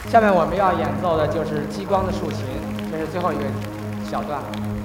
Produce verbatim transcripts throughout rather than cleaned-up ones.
下面我们要演奏的就是激光的竖琴，这是最后一个小段。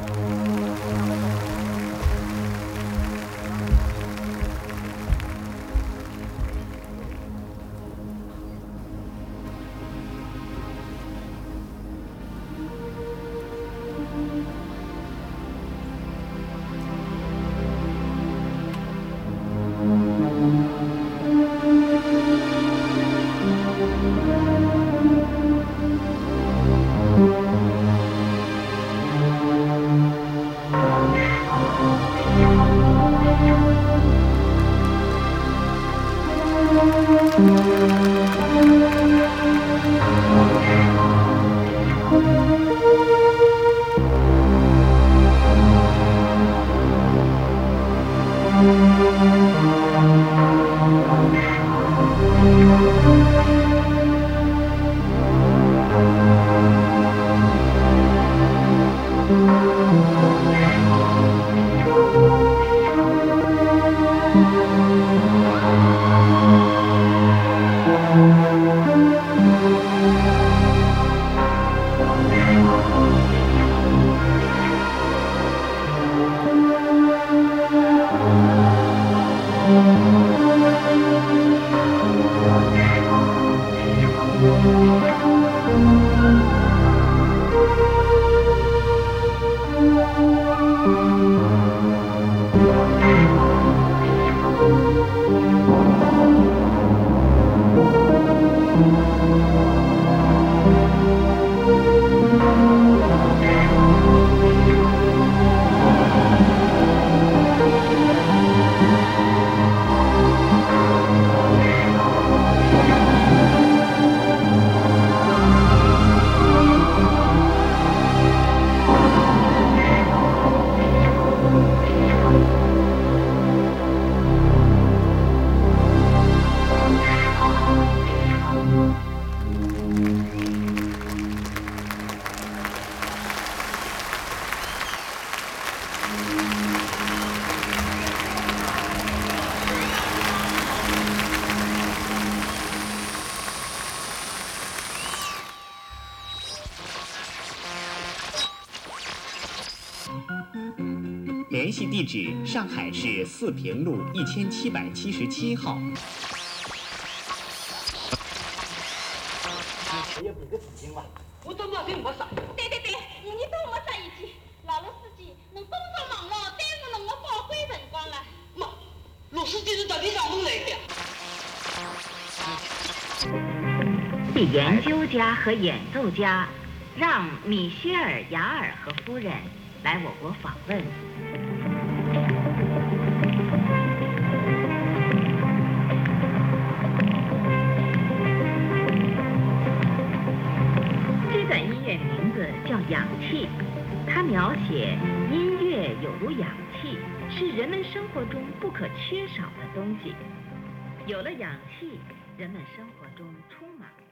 联系地址：上海市四平路一千七百七十七号。 我要补个纸巾吧，我都没给我撒。 对对对，你多我说一句，老罗司机侬工作忙了，耽误侬的宝贵辰光了。 妈，老司机是特地让侬来的呀。 研究家和演奏家让米歇尔·雅尔和夫人来我国访问。这段音乐名字叫《氧气》，它描写音乐有如氧气，是人们生活中不可缺少的东西。有了氧气，人们生活中充满。